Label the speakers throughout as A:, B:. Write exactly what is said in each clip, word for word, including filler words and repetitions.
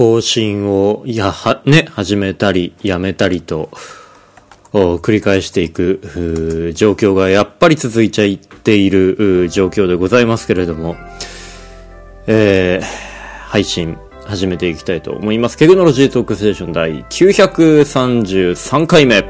A: 更新をやはね始めたりやめたりと繰り返していく状況がやっぱり続いちゃっている状況でございますけれども、えー、配信始めていきたいと思います。テクノロジートークステーション第きゅうひゃくさんじゅうさんかいめ。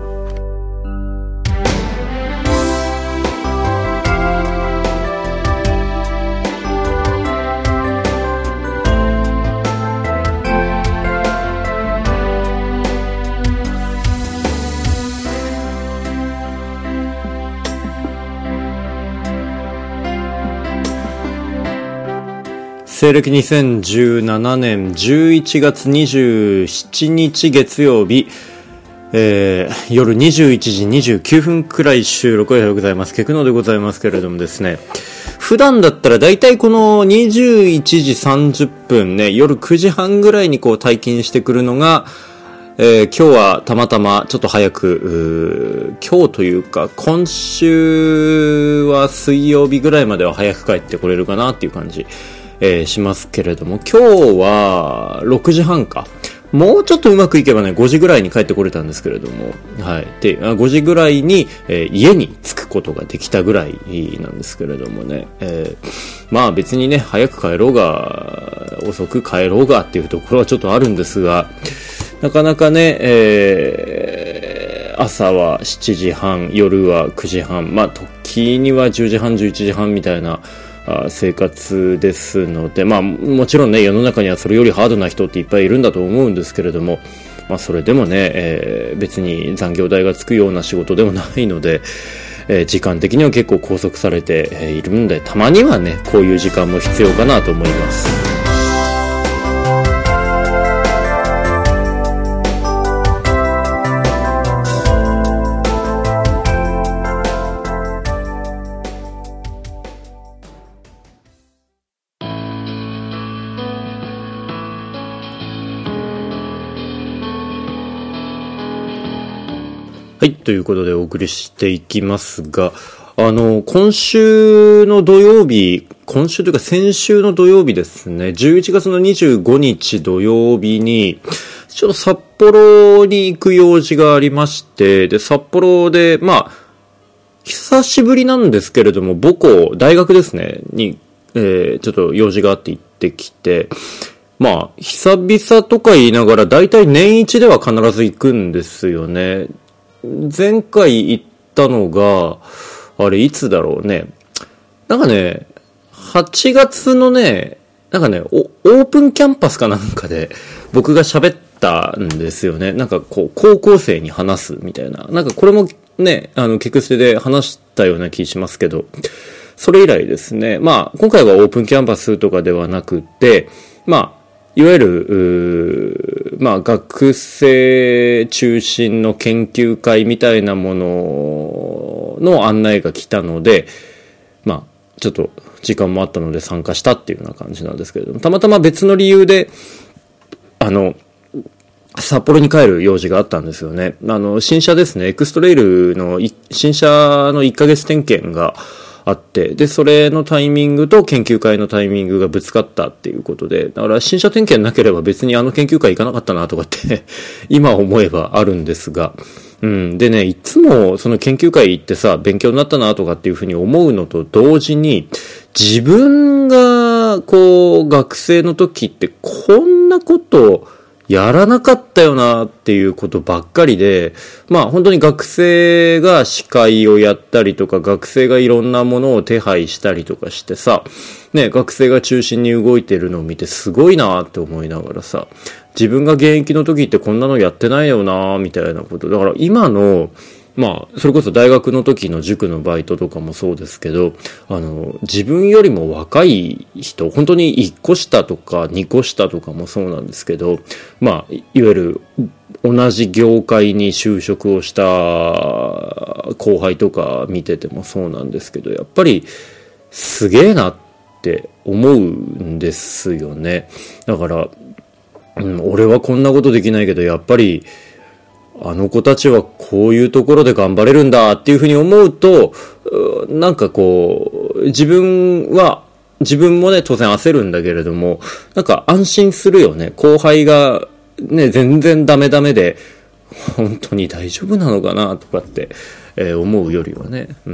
A: 西暦にせんじゅうななねんじゅういちがつにじゅうしちにち月曜日、えー、夜にじゅういちじにじゅうきゅうふんくらい収録おはようございます。ケクノでございますけれどもですね、普段だったらだいたいこのにじゅういちじさんじゅっぷんね、夜くじはんぐらいにこう退勤してくるのが、えー、今日はたまたまちょっと早く、今日というか今週は水曜日ぐらいまでは早く帰ってこれるかなっていう感じえー、しますけれども、今日はろくじはんか。もうちょっとうまくいけばね、ごじぐらいに帰ってこれたんですけれども、はい。で、ごじぐらいに、えー、家に着くことができたぐらいなんですけれどもね、えー、まあ別にね、早く帰ろうが、遅く帰ろうがっていうところはちょっとあるんですが、なかなかね、えー、朝はしちじはん、夜はくじはん、まあ時にはじゅうじはん、じゅういちじはんみたいな、生活ですので、まあもちろんね、世の中にはそれよりハードな人っていっぱいいるんだと思うんですけれども、まあそれでもね、えー、別に残業代がつくような仕事でもないので、えー、時間的には結構拘束されているんで、たまにはね、こういう時間も必要かなと思います。はい、ということでお送りしていきますが、あの、今週の土曜日、今週というか先週の土曜日ですね、じゅういちがつのにじゅうごにち土曜日に、ちょっと札幌に行く用事がありまして、で、札幌で、まあ、久しぶりなんですけれども、母校、大学ですね、に、えー、ちょっと用事があって行ってきて、まあ、久々とか言いながら、だいたい年一では必ず行くんですよね。前回行ったのが、あれいつだろうね。なんかね、はちがつのね、なんかね、オープンキャンパスかなんかで僕が喋ったんですよね。なんかこう、高校生に話すみたいな。なんかこれもね、あの、ケクステで話したような気しますけど、それ以来ですね。まあ、今回はオープンキャンパスとかではなくて、まあ、いわゆる、まあ、学生中心の研究会みたいなものの案内が来たので、まあ、ちょっと時間もあったので参加したっていうような感じなんですけれども、たまたま別の理由で、あの、札幌に帰る用事があったんですよね。あの、新車ですね、エクストレイルの新車のいっかげつ点検があって、で、それのタイミングと研究会のタイミングがぶつかったっていうことで、だから新車点検なければ別にあの研究会行かなかったなとかって今思えばあるんですが、うん。でね、いつもその研究会行ってさ、勉強になったなとかっていうふうに思うのと同時に、自分がこう学生の時ってこんなことやらなかったよなっていうことばっかりで、まあ本当に学生が司会をやったりとか、学生がいろんなものを手配したりとかしてさ、ね、学生が中心に動いてるのを見てすごいなって思いながらさ、自分が現役の時ってこんなのやってないよなみたいなこと。だから今の、まあ、それこそ大学の時の塾のバイトとかもそうですけど、あの、自分よりも若い人、本当にいっこ下とかにこ下とかもそうなんですけど、まあ、いわゆる同じ業界に就職をした後輩とか見ててもそうなんですけど、やっぱりすげえなって思うんですよね。だから、うん、俺はこんなことできないけど、やっぱり、あの子たちはこういうところで頑張れるんだっていうふうに思うと、なんかこう、自分は自分もね、当然焦るんだけれども、なんか安心するよね。後輩がね、全然ダメダメで、本当に大丈夫なのかなとかって、えー、思うよりはね。うん。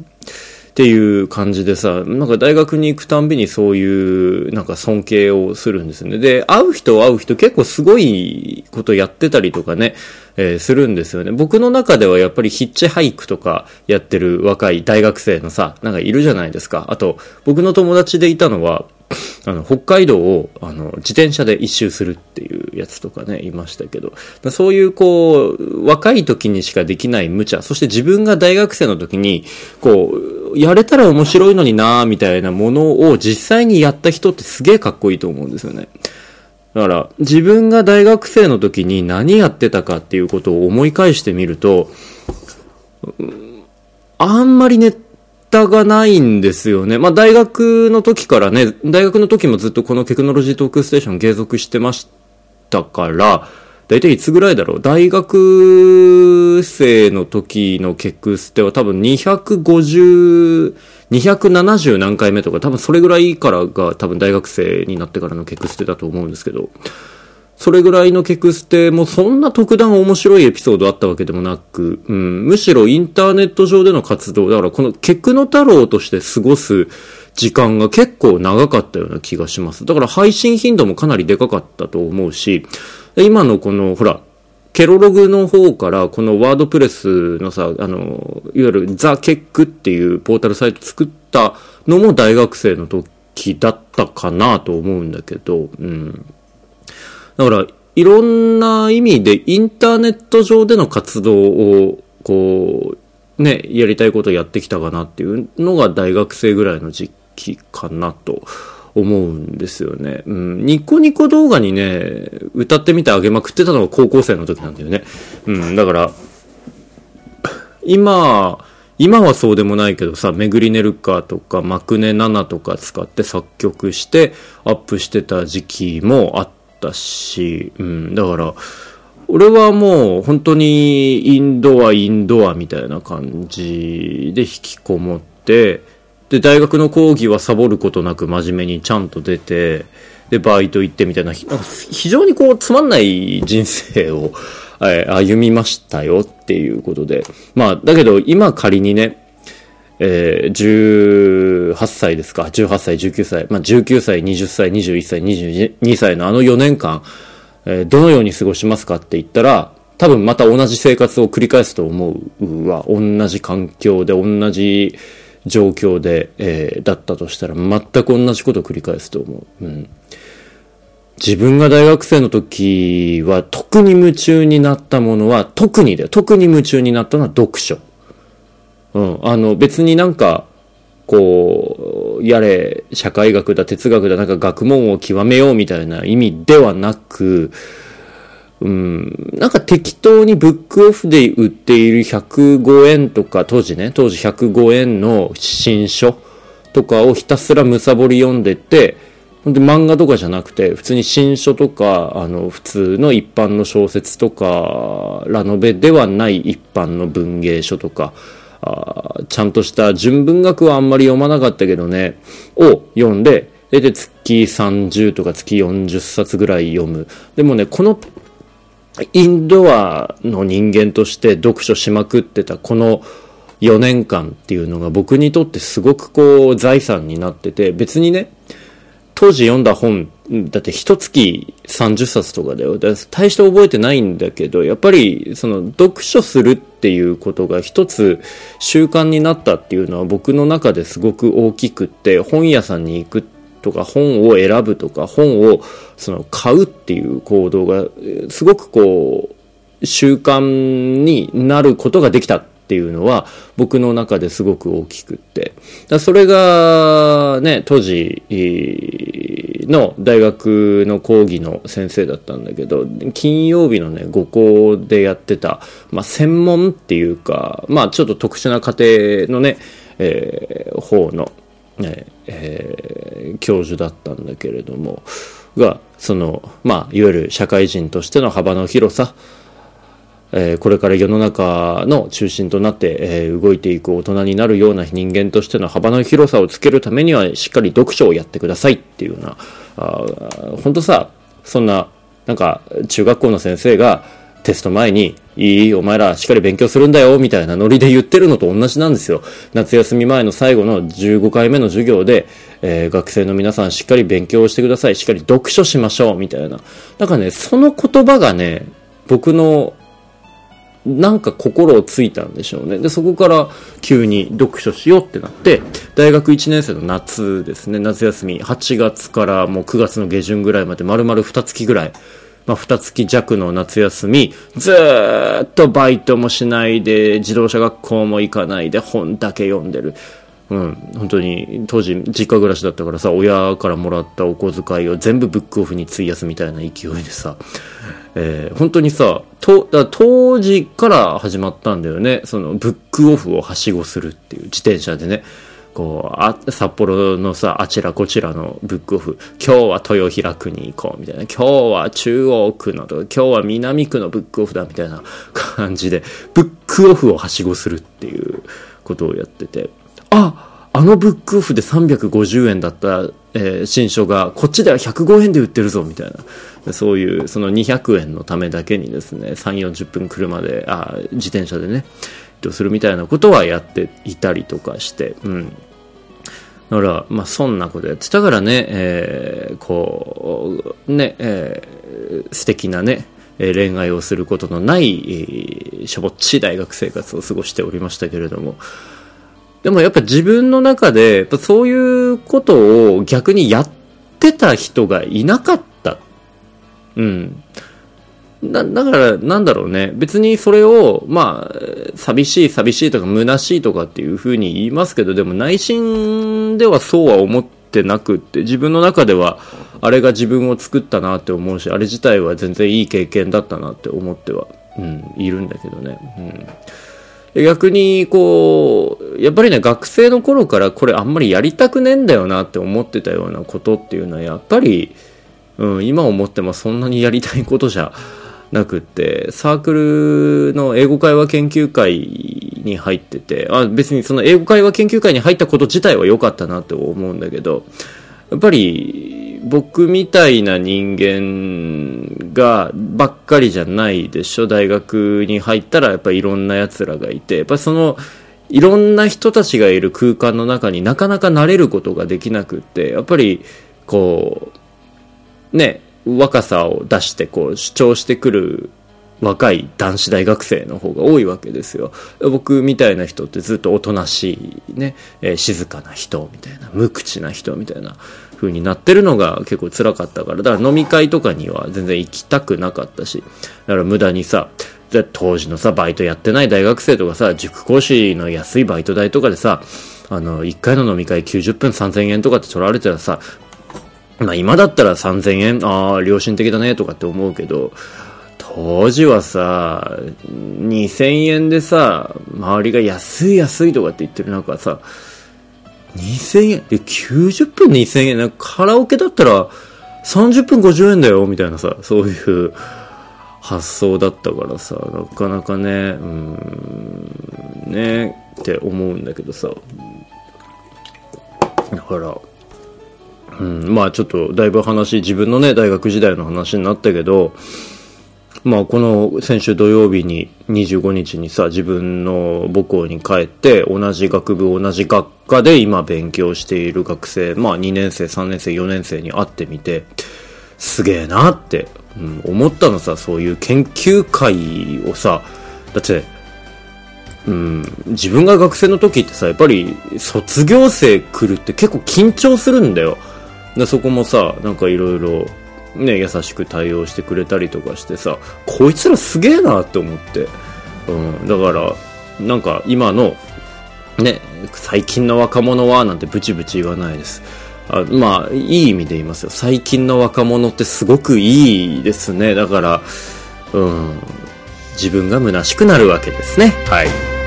A: っていう感じでさ、なんか大学に行くたんびにそういうなんか尊敬をするんですよね。で、会う人会う人結構すごいことやってたりとかね、えー、するんですよね。僕の中ではやっぱりヒッチハイクとかやってる若い大学生のさ、なんかいるじゃないですか。あと、僕の友達でいたのは、あの、北海道を、あの、自転車で一周するっていうやつとかね、いましたけど、そういうこう、若い時にしかできない無茶、そして自分が大学生の時に、こう、やれたら面白いのになーみたいなものを実際にやった人ってすげーかっこいいと思うんですよね。だから、自分が大学生の時に何やってたかっていうことを思い返してみると、あんまりネタがないんですよね。まあ大学の時からね、大学の時もずっとこのテクノロジートークステーション継続してましたから、だいたいいつぐらいだろう。大学生の時のケクステは多分にひゃくごじゅう、にひゃくななじゅう何回目とか、多分それぐらいからが多分大学生になってからのケクステだと思うんですけど、それぐらいのケクステもそんな特段面白いエピソードあったわけでもなく、うん、むしろインターネット上での活動、だからこのケクノ太郎として過ごす時間が結構長かったような気がします。だから配信頻度もかなりでかかったと思うし、今のこの、ほら、ケロログの方からこのワードプレスのさ、あの、いわゆるザ・ケックっていうポータルサイト作ったのも大学生の時だったかなと思うんだけど、うん。だから、いろんな意味でインターネット上での活動を、こう、ね、やりたいことをやってきたかなっていうのが大学生ぐらいの時期かなと思うんですよね。うん。ニコニコ動画にね、歌ってみてあげまくってたのが高校生の時なんだよね。うん。だから、今、今はそうでもないけどさ、めぐりねるかとか、マクネななとか使って作曲してアップしてた時期もあったし、うん。だから、俺はもう本当にインドアインドアみたいな感じで引きこもって、で、大学の講義はサボることなく真面目にちゃんと出て、で、バイト行ってみたいな、なんか非常にこうつまんない人生を、えー、歩みましたよっていうことで。まあ、だけど今仮にね、えー、じゅうはっさいですか、じゅうはっさい、じゅうきゅうさい、まあじゅうきゅうさい、にじゅっさい、にじゅういっさい、にじゅうにさいのあのよねんかん、えー、どのように過ごしますかって言ったら、多分また同じ生活を繰り返すと思うわ。同じ環境で、同じ状況で、えー、だったとしたら全く同じことを繰り返すと思う。うん。自分が大学生の時は特に夢中になったものは、特にで、特に夢中になったのは読書。うん。あの別になんか、こう、やれ、社会学だ、哲学だ、なんか学問を極めようみたいな意味ではなく、うん、なんか適当にブックオフで売っているひゃくごえんとか、当時ね、当時ひゃくごえんの新書とかをひたすらむさぼり読んでて、で漫画とかじゃなくて、普通に新書とか、あの、普通の一般の小説とか、ラノベではない一般の文芸書とか、あちゃんとした純文学はあんまり読まなかったけどね、を読んで、で、で月さんじゅうとか月よんじゅっさつぐらい読む。でもね、このインドアの人間として読書しまくってたこのよねんかんっていうのが僕にとってすごくこう財産になってて、別にね、当時読んだ本だって一月さんじゅっさつとかだよ。だ大して覚えてないんだけど、やっぱりその読書するっていうことが一つ習慣になったっていうのは僕の中ですごく大きくって、本屋さんに行くとか本を選ぶとか本をその買うっていう行動がすごくこう習慣になることができたっていうのは僕の中ですごく大きくって、だそれがね、当時の大学の講義の先生だったんだけど、金曜日のね午後でやってた、まあ、専門っていうか、まあちょっと特殊な家庭のね、えー、方のえーえー、教授だったんだけれどもが、そのまあいわゆる社会人としての幅の広さえー、これから世の中の中心となって、えー、動いていく大人になるような人間としての幅の広さをつけるためにはしっかり読書をやってくださいっていうような、あ、ほんとさ、そんななんか中学校の先生がテスト前にいいお前らしっかり勉強するんだよみたいなノリで言ってるのと同じなんですよ。夏休み前の最後のじゅうごかいめの授業で、えー、学生の皆さんしっかり勉強してください、しっかり読書しましょうみたいな。だからね、その言葉がね、僕のなんか心をついたんでしょうね。で、そこから急に読書しようってなって、大学いちねん生の夏ですね、夏休み、はちがつからもうくがつの下旬ぐらいまで丸々にかげつぐらい、まあ、にかげつ弱の夏休み、ずーっとバイトもしないで、自動車学校も行かないで、本だけ読んでる。うん、本当に、当時、実家暮らしだったからさ、親からもらったお小遣いを全部ブックオフに費やすみたいな勢いでさ、えー、本当にさ、と、だ当時から始まったんだよね。その、ブックオフをはしごするっていう、自転車でね。こう、あ、札幌のさ、あちらこちらのブックオフ、今日は豊平区に行こうみたいな、今日は中央区のとか、今日は南区のブックオフだみたいな感じで、ブックオフをはしごするっていうことをやってて、あ、あのブックオフでさんびゃくごじゅうえんだった、えー、新書がこっちではひゃくごえんで売ってるぞみたいな、そういうそのにひゃくえんのためだけにですね、さんじゅうよんじゅっぷん車で、あ、自転車でね、移動するみたいなことはやっていたりとかして、うん。だから、まあ、そんなことやってたからね、えー、こう、ね、えー、素敵なね、恋愛をすることのない、えー、しょぼっちい大学生活を過ごしておりましたけれども、でもやっぱ自分の中で、やっぱそういうことを逆にやってた人がいなかった。うん。だ、だから、なんだろうね。別にそれを、まあ、寂しい寂しいとか虚しいとかっていう風に言いますけど、でも内心ではそうは思ってなくって、自分の中では、あれが自分を作ったなって思うし、あれ自体は全然いい経験だったなって思っては、うん、いるんだけどね。うん。逆に、こう、やっぱりね、学生の頃からこれあんまりやりたくねえんだよなって思ってたようなことっていうのは、やっぱり、うん、今思ってもそんなにやりたいことじゃなくって、サークルの英語会話研究会に入ってて、あ、別にその英語会話研究会に入ったこと自体は良かったなって思うんだけど、やっぱり僕みたいな人間がばっかりじゃないでしょ。大学に入ったらやっぱりいろんな奴らがいて、やっぱりそのいろんな人たちがいる空間の中になかなか慣れることができなくって、やっぱりこうね、若さを出してこう主張してくる若い男子大学生の方が多いわけですよ。僕みたいな人ってずっとおとなしいね、えー、静かな人みたいな、無口な人みたいな風になってるのが結構辛かったから、だから飲み会とかには全然行きたくなかったし、だから無駄にさ、当時のさ、バイトやってない大学生とかさ、塾講師の安いバイト代とかでさ、あの、いっかいの飲み会きゅうじゅっぷんさんぜんえんとかって取られてたらさ、まあ今だったらさんぜんえん、ああ、良心的だねとかって思うけど、当時はさ、にせんえんでさ、周りが安い安いとかって言ってる中さ、にせんえんできゅうじゅっぷんにせんえん、なんかカラオケだったらさんじゅっぷんごじゅうえんだよみたいなさ、そういう発想だったからさ、なかなかね、うーん、ねって思うんだけどさ、だからうん、まあちょっとだいぶ話、自分のね大学時代の話になったけど、まあこの先週土曜日ににじゅうごにちにさ、自分の母校に帰って同じ学部同じ学科で今勉強している学生、まあにねん生さんねん生よねん生に会ってみて、すげえなって、うん、思ったのさ。そういう研究会をさ、だってうん、自分が学生の時ってさ、やっぱり卒業生来るって結構緊張するんだよ。でそこもさ、なんかいろいろね、優しく対応してくれたりとかしてさ、こいつらすげえなって思って、うん、だからなんか今のね、最近の若者はなんてブチブチ言わないです。あ、まあいい意味で言いますよ。最近の若者ってすごくいいですね。だから、うん、自分が虚しくなるわけですね。はい。